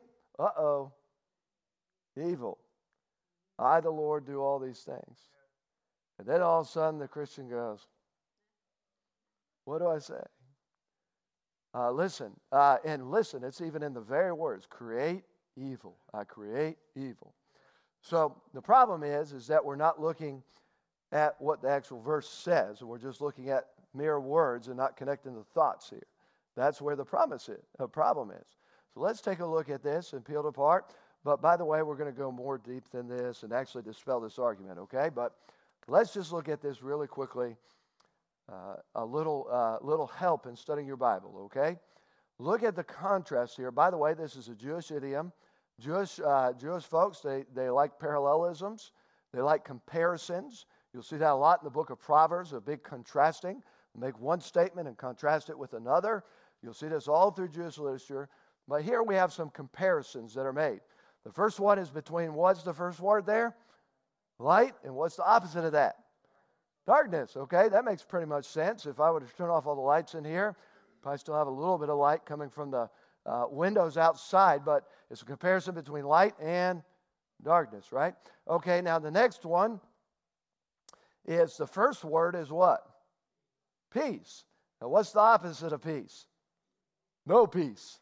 evil. I, the Lord, do all these things. And then all of a sudden the Christian goes, what do I say? Listen, it's even in the very words, create evil. I create evil. So the problem is that we're not looking at what the actual verse says, and we're just looking at mere words and not connecting the thoughts here. That's where the problem is. So let's take a look at this and peel it apart. But by the way, we're going to go more deep than this and actually dispel this argument, okay? But let's just look at this really quickly. A little help in studying your Bible, okay? Look at the contrast here. By the way, this is a Jewish idiom. Jewish folks, they like parallelisms. They like comparisons. You'll see that a lot in the book of Proverbs, a big contrasting. Make one statement and contrast it with another. You'll see this all through Jewish literature. But here we have some comparisons that are made. The first one is between, what's the first word there? Light. And what's the opposite of that? Darkness. Okay, that makes pretty much sense. If I were to turn off all the lights in here, probably still have a little bit of light coming from the windows outside, but it's a comparison between light and darkness, right? Okay, now the next one is, the first word is what? Peace. Now what's the opposite of peace? No peace.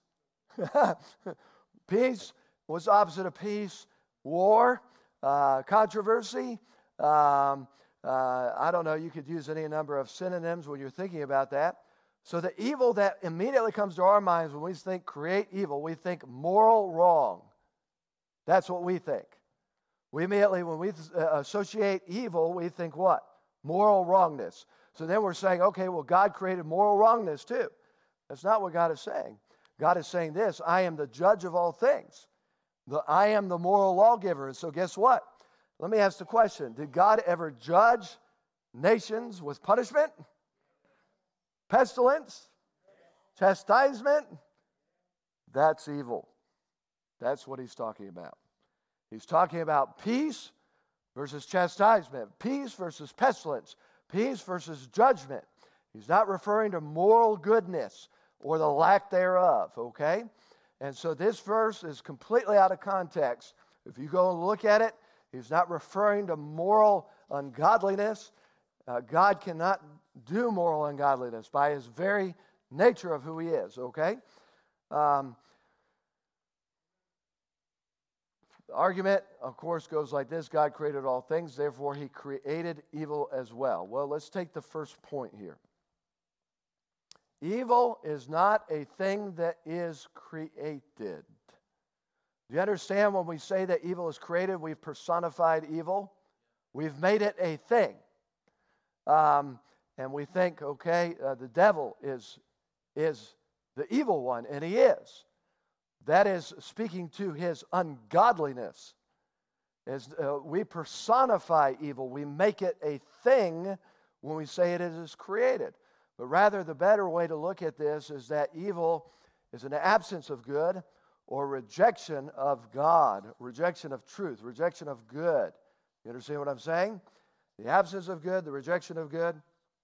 Peace. What's the opposite of peace? War, controversy. I don't know. You could use any number of synonyms when you're thinking about that. So the evil that immediately comes to our minds when we think create evil, we think moral wrong. That's what we think. We immediately, when we associate evil, we think what? Moral wrongness. So then we're saying, okay, well, God created moral wrongness too. That's not what God is saying. God is saying this: I am the judge of all things. I am the moral lawgiver. And so guess what? Let me ask the question: did God ever judge nations with punishment? Pestilence? Chastisement? That's evil. That's what he's talking about. He's talking about peace versus chastisement, peace versus pestilence, peace versus judgment. He's not referring to moral goodness or the lack thereof, okay? And so this verse is completely out of context. If you go and look at it, he's not referring to moral ungodliness. God cannot do moral ungodliness by his very nature of who he is, okay? The argument, of course, goes like this: God created all things, therefore he created evil as well. Well, let's take the first point here. Evil is not a thing that is created. Do you understand when we say that evil is created, we've personified evil? We've made it a thing. And we think, okay, the devil is the evil one, and he is. That is speaking to his ungodliness. As we personify evil, we make it a thing when we say it is created. But rather, the better way to look at this is that evil is an absence of good or rejection of God, rejection of truth, rejection of good. You understand what I'm saying? The absence of good, the rejection of good.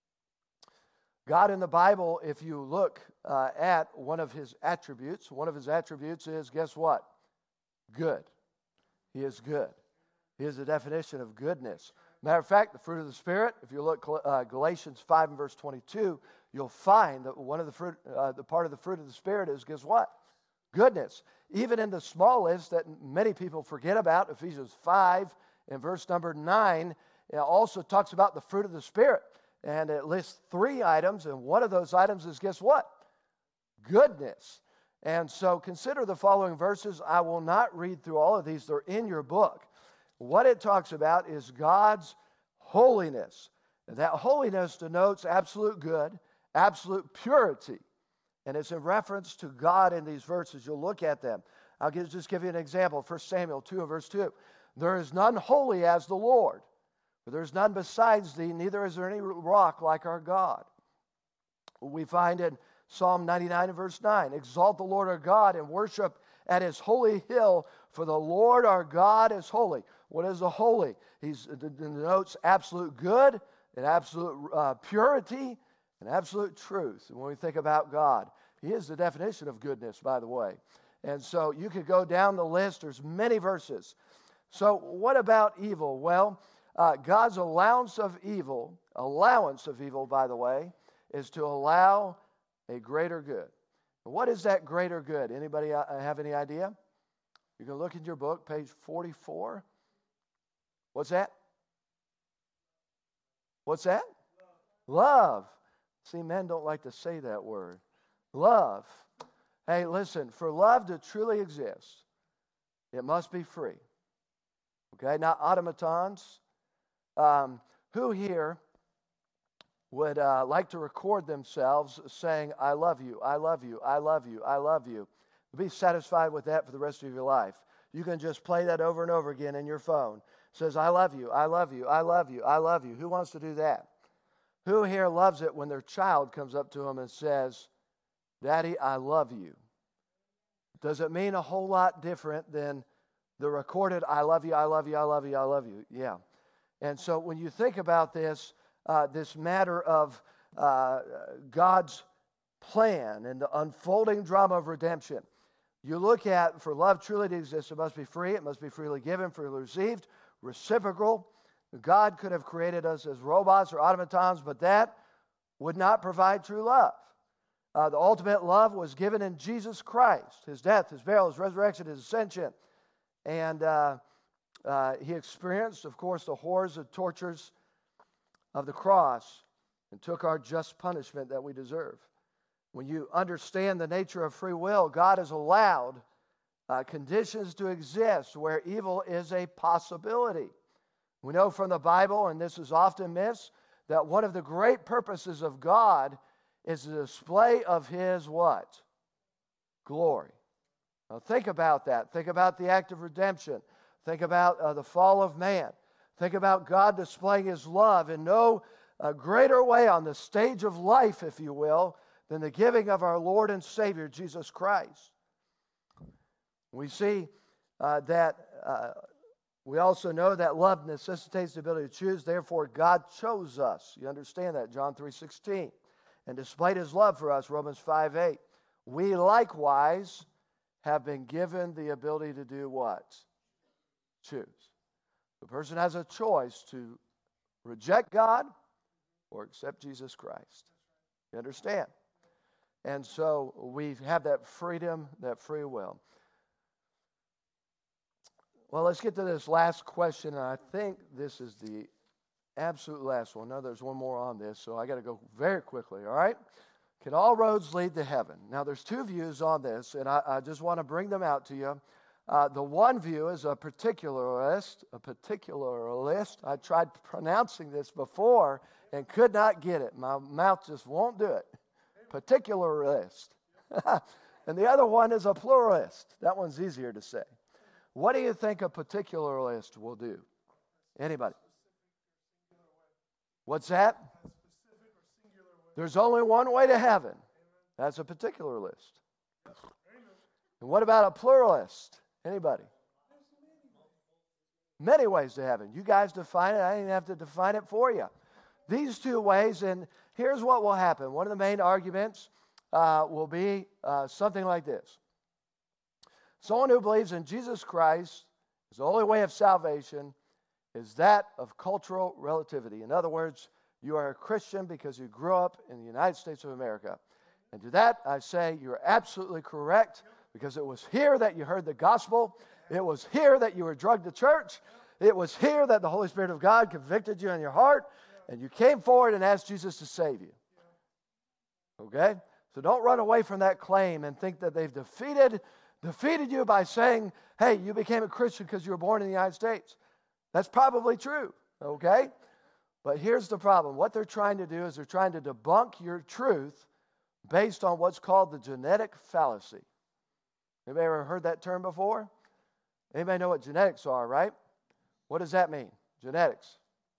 God in the Bible, if you look at one of his attributes is, guess what? Good. He is good. He is the definition of goodness. Matter of fact, the fruit of the Spirit, if you look Galatians 5 and verse 22, you'll find that one of the fruit, the part of the fruit of the Spirit is, guess what? Goodness. Even in the small list that many people forget about, Ephesians 5 and verse number 9, it also talks about the fruit of the Spirit. And it lists 3 items, and one of those items is, guess what? Goodness. And so consider the following verses. I will not read through all of these. They're in your book. What it talks about is God's holiness. And that holiness denotes absolute good, absolute purity. And it's in reference to God in these verses. You'll look at them. I'll just give you an example. 1 Samuel 2 and verse 2. There is none holy as the Lord, for there is none besides thee, neither is there any rock like our God. We find in Psalm 99 and verse 9, exalt the Lord our God and worship at his holy hill, for the Lord our God is holy. What is the holy? He denotes absolute good and absolute purity and absolute truth. And when we think about God, he is the definition of goodness, by the way. And so you could go down the list. There's many verses. So what about evil? Well, God's allowance of evil, by the way, is to allow a greater good. What is that greater good? Anybody have any idea? You can look in your book, page 44. What's that? What's that? Love. See, men don't like to say that word. Love. Hey, listen, for love to truly exist, it must be free. Okay, now automatons. Who here would like to record themselves saying, I love you, I love you, I love you, I love you? Be satisfied with that for the rest of your life. You can just play that over and over again in your phone. It says, I love you, I love you, I love you, I love you. Who wants to do that? Who here loves it when their child comes up to them and says, Daddy, I love you? Does it mean a whole lot different than the recorded, I love you, I love you, I love you, I love you? Yeah. And so when you think about this, this matter of God's plan and the unfolding drama of redemption, you look at, for love truly to exist, it must be free, it must be freely given, freely received, reciprocal. God could have created us as robots or automatons, but that would not provide true love. The ultimate love was given in Jesus Christ, his death, his burial, his resurrection, his ascension. And he experienced, of course, the horrors and tortures of the cross and took our just punishment that we deserve. When you understand the nature of free will, God has allowed conditions to exist where evil is a possibility. We know from the Bible, and this is often missed, that one of the great purposes of God is the display of His what? Glory. Now think about that. Think about the act of redemption. Think about the fall of man. Think about God displaying His love in no greater way on the stage of life, if you will, than the giving of our Lord and Savior, Jesus Christ. We see that we also know that love necessitates the ability to choose. Therefore, God chose us. You understand that, John 3:16. And displayed His love for us, Romans 5:8. We likewise have been given the ability to do what? Choose. The person has a choice to reject God or accept Jesus Christ. You understand? And so we have that freedom, that free will. Well, let's get to this last question, and I think this is the absolute last one. No, there's one more on this, so I got to go very quickly, all right? Can all roads lead to heaven? Now, there's two views on this, and I just want to bring them out to you. The one view is a particularist. I tried pronouncing this before and could not get it. My mouth just won't do it. Particularist. And the other one is a pluralist. That one's easier to say. What do you think a particularist will do? Anybody? What's that? There's only one way to heaven. That's a particularist. And what about a pluralist? Anybody? Many ways to heaven. You guys define it. I didn't have to define it for you. These two ways, and here's what will happen. One of the main arguments will be something like this. Someone who believes in Jesus Christ as the only way of salvation is that of cultural relativity. In other words, you are a Christian because you grew up in the United States of America. And to that, I say you're absolutely correct, because it was here that you heard the gospel. It was here that you were drugged to church. It was here that the Holy Spirit of God convicted you in your heart, and you came forward and asked Jesus to save you. Okay? So don't run away from that claim and think that they've defeated you by saying, hey, you became a Christian because you were born in the United States. That's probably true, okay? But here's the problem. What they're trying to do is they're trying to debunk your truth based on what's called the genetic fallacy. Anybody ever heard that term before? Anybody know what genetics are, right? What does that mean? Genetics.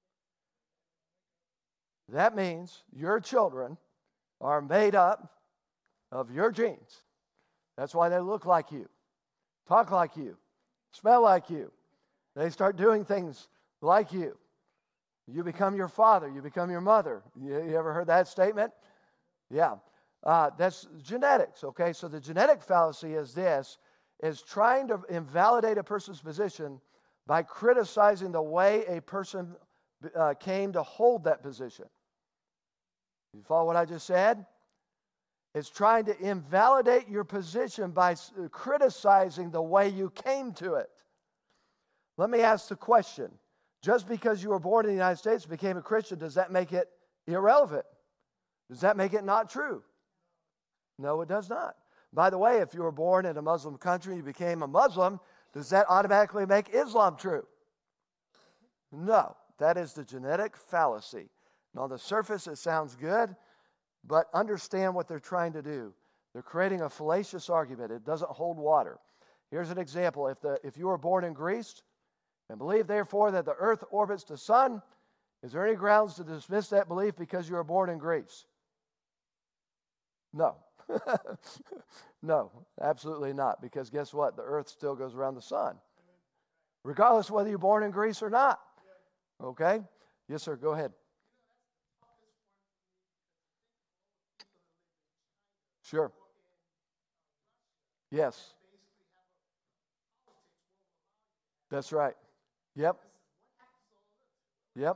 That means your children are made up of your genes. That's why they look like you, talk like you, smell like you. They start doing things like you. You become your father. You become your mother. You ever heard that statement? Yeah. That's genetics, okay? So the genetic fallacy is this, is trying to invalidate a person's position by criticizing the way a person came to hold that position. You follow what I just said? It's trying to invalidate your position by criticizing the way you came to it. Let me ask the question. Just because you were born in the United States and became a Christian, does that make it irrelevant? Does that make it not true? No, it does not. By the way, if you were born in a Muslim country and you became a Muslim, does that automatically make Islam true? No, that is the genetic fallacy. And on the surface, it sounds good, but understand what they're trying to do. They're creating a fallacious argument. It doesn't hold water. Here's an example. If you were born in Greece and believe, therefore, that the earth orbits the sun, is there any grounds to dismiss that belief because you were born in Greece? No. No, absolutely not. Because guess what? The earth still goes around the sun, regardless of whether you're born in Greece or not. Okay? Yes, sir. Go ahead. Sure. Yes. That's right. Yep. Yep.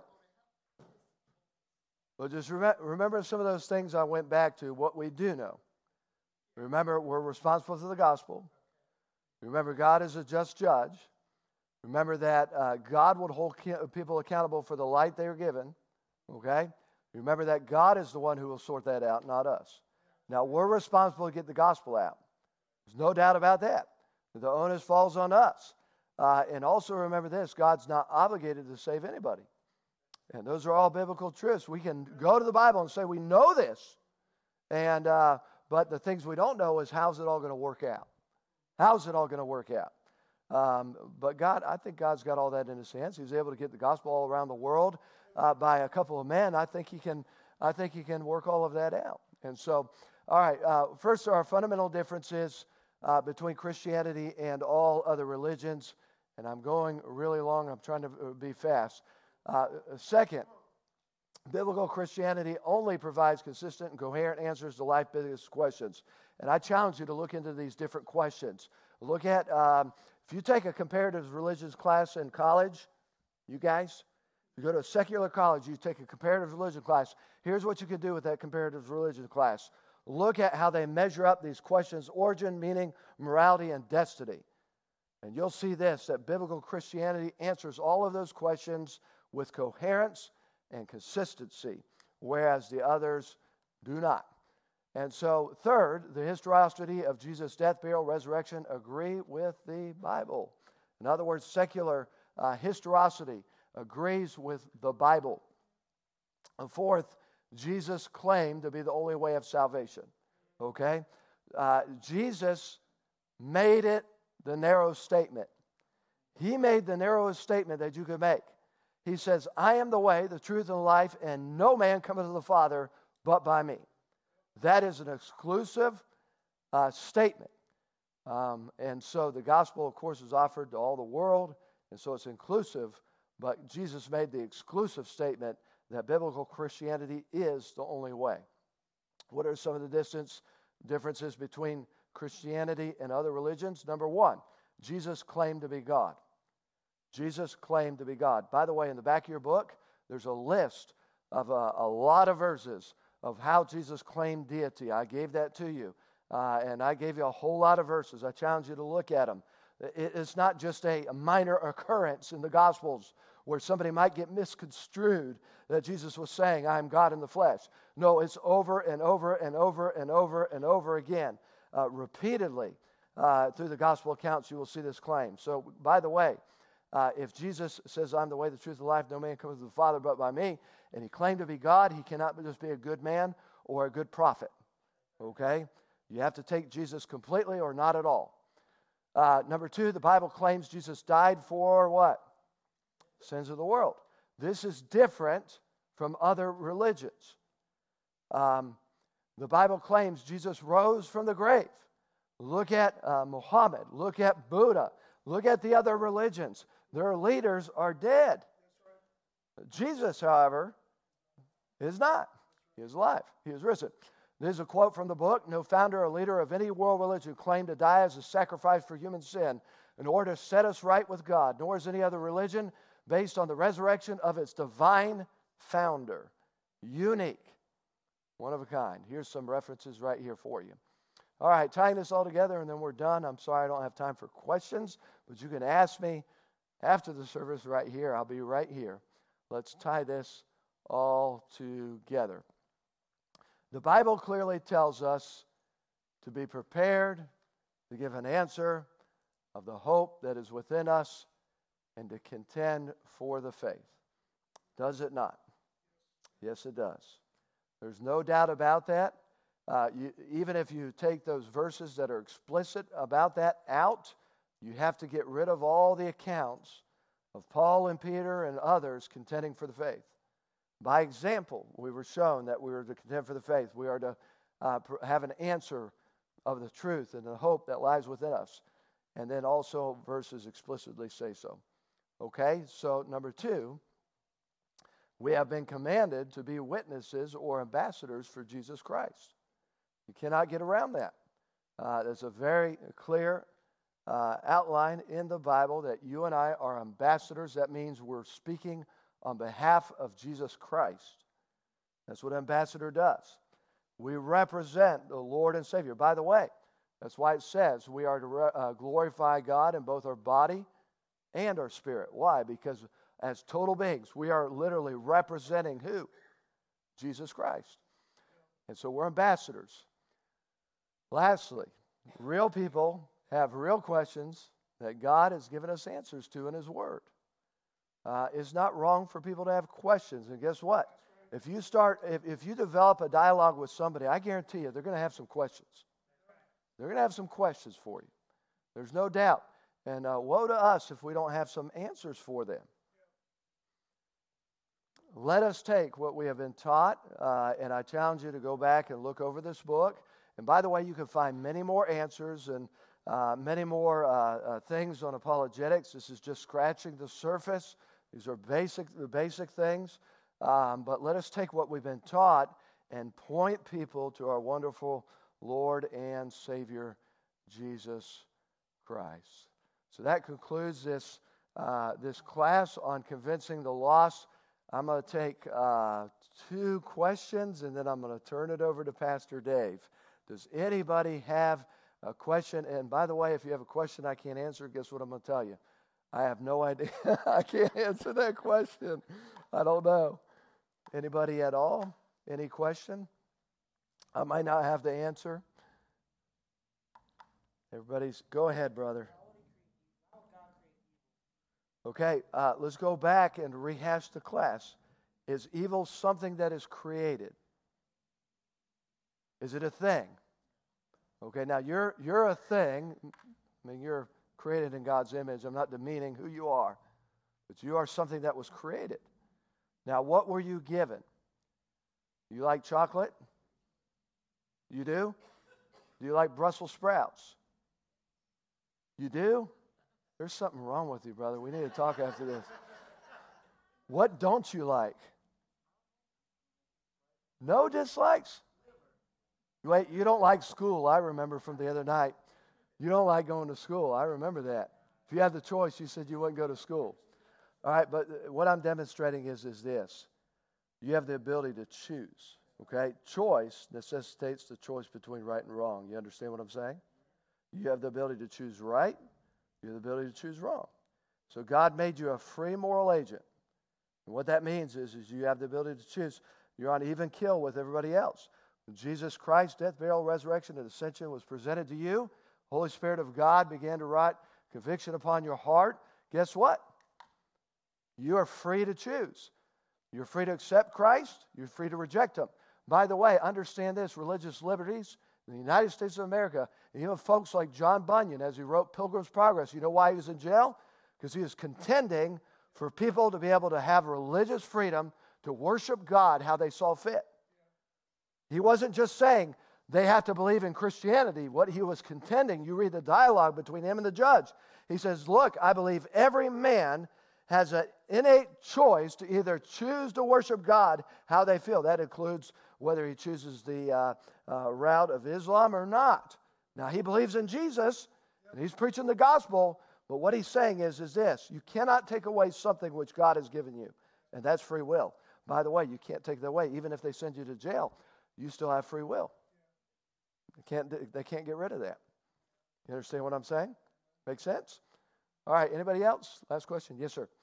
Well, just remember some of those things I went back to, what we do know. Remember, we're responsible for the gospel. Remember, God is a just judge. Remember that God would hold people accountable for the light they are given. Okay? Remember that God is the one who will sort that out, not us. Now, we're responsible to get the gospel out. There's no doubt about that. The onus falls on us. And also remember this, God's not obligated to save anybody. And those are all biblical truths. We can go to the Bible and say, we know this. And but the things we don't know is, how's it all going to work out? How's it all going to work out? But God, I think God's got all that in his hands. He was able to get the gospel all around the world by a couple of men. I think he can work all of that out. And so, all right, first, there are fundamental differences between Christianity and all other religions. And I'm going really long. I'm trying to be fast. Second, biblical Christianity only provides consistent and coherent answers to life's biggest questions. And I challenge you to look into these different questions. Look at, if you take a comparative religions class in college, you guys, you go to a secular college, you take a comparative religion class, here's what you could do with that comparative religion class. Look at how they measure up these questions: origin, meaning, morality, and destiny. And you'll see this, that biblical Christianity answers all of those questions with coherence and consistency, whereas the others do not. And so, third, the historicity of Jesus' death, burial, resurrection agree with the Bible. In other words, secular historicity agrees with the Bible. And fourth, Jesus claimed to be the only way of salvation. Okay? Jesus made it the narrow statement. He made the narrowest statement that you could make. He says, I am the way, the truth, and the life, and no man cometh to the Father but by me. That is an exclusive statement. And so the gospel, of course, is offered to all the world, and so it's inclusive, but Jesus made the exclusive statement that biblical Christianity is the only way. What are some of the differences between Christianity and other religions? Number one, Jesus claimed to be God. Jesus claimed to be God. By the way, in the back of your book, there's a list of a lot of verses of how Jesus claimed deity. I gave that to you. And I gave you a whole lot of verses. I challenge you to look at them. It's not just a minor occurrence in the Gospels where somebody might get misconstrued that Jesus was saying, I am God in the flesh. No, it's over and over and over and over and over again. Repeatedly through the Gospel accounts, you will see this claim. So, by the way, if Jesus says, I'm the way, the truth, and the life, no man comes to the Father but by me, and he claimed to be God, he cannot just be a good man or a good prophet. Okay? You have to take Jesus completely or not at all. Number two, the Bible claims Jesus died for what? Sins of the world. This is different from other religions. The Bible claims Jesus rose from the grave. Look at Muhammad. Look at Buddha. Look at the other religions. Their leaders are dead. Jesus, however, is not. He is alive. He is risen. There's a quote from the book: no founder or leader of any world religion claimed to die as a sacrifice for human sin in order to set us right with God, nor is any other religion based on the resurrection of its divine founder. Unique. One of a kind. Here's some references right here for you. All right, tying this all together, and then we're done. I'm sorry I don't have time for questions, but you can ask me after the service right here. I'll be right here. Let's tie this all together. The Bible clearly tells us to be prepared to give an answer of the hope that is within us and to contend for the faith. Does it not? Yes, it does. There's no doubt about that. Even if you take those verses that are explicit about that out, you have to get rid of all the accounts of Paul and Peter and others contending for the faith. By example, we were shown that we were to contend for the faith. We are to have an answer of the truth and the hope that lies within us. And then also verses explicitly say so. Okay, so number two, we have been commanded to be witnesses or ambassadors for Jesus Christ. You cannot get around that. There's a very clear outline in the Bible that you and I are ambassadors. That means we're speaking on behalf of Jesus Christ. That's what an ambassador does. We represent the Lord and Savior. By the way, that's why it says we are to glorify God in both our body and our spirit. Why? Because as total beings, we are literally representing who? Jesus Christ. And so we're ambassadors. Lastly, real people have real questions that God has given us answers to in His Word. It's not wrong for people to have questions. And guess what? If you develop a dialogue with somebody, I guarantee you they're going to have some questions. They're going to have some questions for you. There's no doubt. And woe to us if we don't have some answers for them. Let us take what we have been taught, and I challenge you to go back and look over this book. And by the way, you can find many more answers and many more things on apologetics. This is just scratching the surface. These are the basic things. But let us take what we've been taught and point people to our wonderful Lord and Savior, Jesus Christ. So that concludes this class on convincing the lost. I'm going to take 2 questions, and then I'm going to turn it over to Pastor Dave. Does anybody have a question? And by the way, if you have a question I can't answer, guess what I'm going to tell you? I have no idea. I can't answer that question. I don't know. Anybody at all? Any question? I might not have the answer. Go ahead, brother. Okay, let's go back and rehash the class. Is evil something that is created? Is it a thing? Okay, now you're a thing. I mean, you're created in God's image. I'm not demeaning who you are, but you are something that was created. Now, what were you given? You like chocolate? You do? Do you like Brussels sprouts? You do? There's something wrong with you, brother. We need to talk after this. What don't you like? No dislikes? Wait, you don't like school. I remember from the other night. You don't like going to school. I remember that. If you had the choice, you said you wouldn't go to school. All right, but what I'm demonstrating is this. You have the ability to choose, okay? Choice necessitates the choice between right and wrong. You understand what I'm saying? You have the ability to choose right. You have the ability to choose wrong. So God made you a free moral agent. And what that means is you have the ability to choose. You're on even keel with everybody else. When Jesus Christ's death, burial, resurrection, and ascension was presented to you, Holy Spirit of God began to write conviction upon your heart. Guess what? You are free to choose. You're free to accept Christ. You're free to reject Him. By the way, understand this, religious liberties in the United States of America, and even folks like John Bunyan, as he wrote Pilgrim's Progress, you know why he was in jail? Because he was contending for people to be able to have religious freedom to worship God how they saw fit. He wasn't just saying they have to believe in Christianity. What he was contending, you read the dialogue between him and the judge. He says, look, I believe every man has an innate choice to either choose to worship God how they feel. That includes whether he chooses the route of Islam or not. Now, he believes in Jesus, and he's preaching the gospel, but what he's saying is this. You cannot take away something which God has given you, and that's free will. By the way, you can't take that away. Even if they send you to jail, you still have free will. They can't get rid of that. You understand what I'm saying? Make sense? All right, anybody else? Last question. Yes, sir.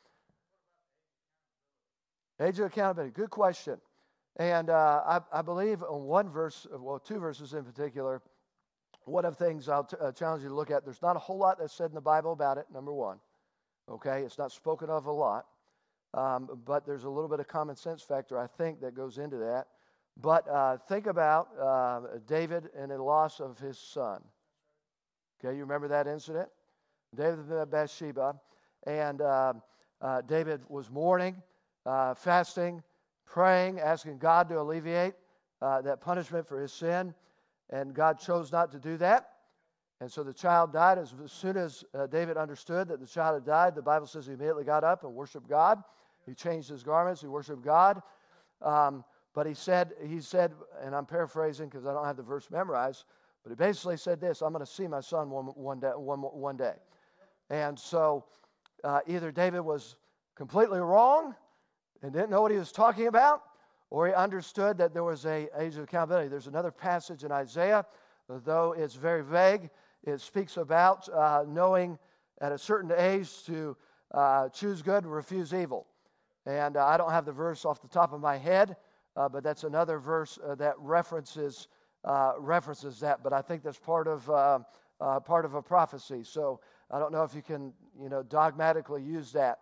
Age of accountability. Good question. And I believe on one verse, well, 2 verses in particular, one of the things I'll challenge you to look at, there's not a whole lot that's said in the Bible about it, number one. Okay, it's not spoken of a lot. But there's a little bit of common sense factor, I think, that goes into that. But think about David and the loss of his son. Okay, you remember that incident? David and Bathsheba. And David was mourning, fasting, praying, asking God to alleviate that punishment for his sin. And God chose not to do that. And so the child died. As soon as David understood that the child had died, the Bible says he immediately got up and worshiped God. He changed his garments. He worshiped God. But he said, and I'm paraphrasing because I don't have the verse memorized, but he basically said this: I'm going to see my son one day. And so either David was completely wrong and didn't know what he was talking about, or he understood that there was an age of accountability. There's another passage in Isaiah, though it's very vague. It speaks about knowing at a certain age to choose good and refuse evil. And I don't have the verse off the top of my head, but that's another verse that references references that, but I think that's part of a prophecy. So I don't know if you can, dogmatically use that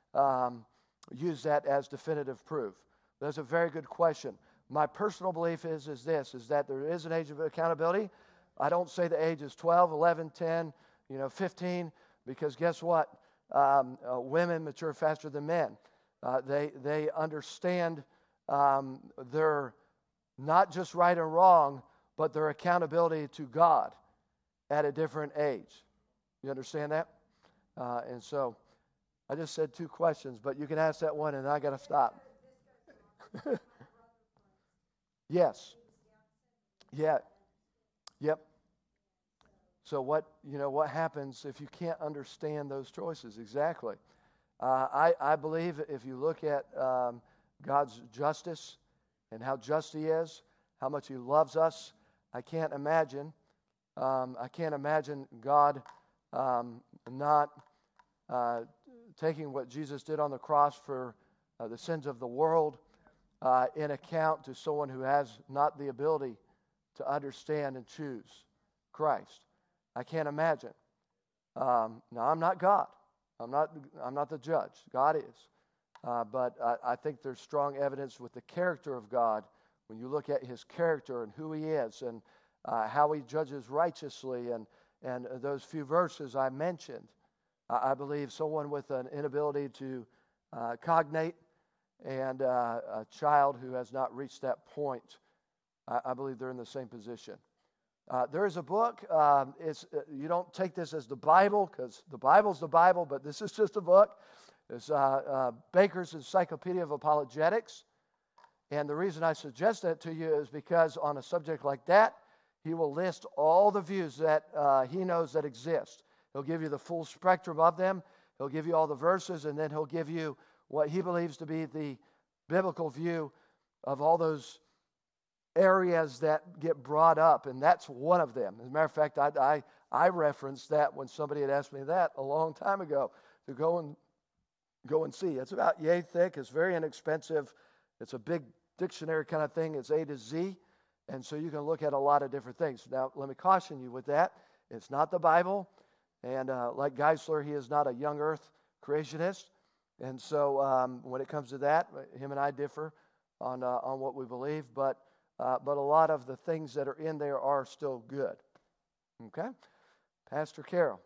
as definitive proof. That's a very good question. My personal belief is that there is an age of accountability. I don't say the age is 12, 11, 10, 15, because guess what? Women mature faster than men. They understand their not just right and wrong, but their accountability to God at a different age. You understand that? And so I just said 2 questions, but you can ask that one and I got to stop. Yes. Yeah. Yep. So what happens if you can't understand those choices? Exactly. I believe if you look at God's justice and how just He is, how much He loves us, I can't imagine God not taking what Jesus did on the cross for the sins of the world in account to someone who has not the ability to understand and choose Christ. I can't imagine. Now, I'm not God. I'm not the judge. God is. But I think there's strong evidence with the character of God when you look at His character and who He is and how He judges righteously and those few verses I mentioned. I believe someone with an inability to cognate and a child who has not reached that point, I believe they're in the same position. There is a book. You don't take this as the Bible because the Bible's the Bible, but this is just a book. It's Baker's Encyclopedia of Apologetics. And the reason I suggest that to you is because on a subject like that, he will list all the views that he knows that exist. He'll give you the full spectrum of them. He'll give you all the verses, and then he'll give you what he believes to be the biblical view of all those areas that get brought up, and that's one of them. As a matter of fact, I referenced that when somebody had asked me that a long time ago to go and see. It's about yay thick. It's very inexpensive. It's a big dictionary kind of thing. It's A to Z, and so you can look at a lot of different things. Now, let me caution you with that. It's not the Bible, and like Geisler, he is not a young earth creationist, and so when it comes to that, him and I differ on what we believe, but a lot of the things that are in there are still good. Okay? Pastor Carol.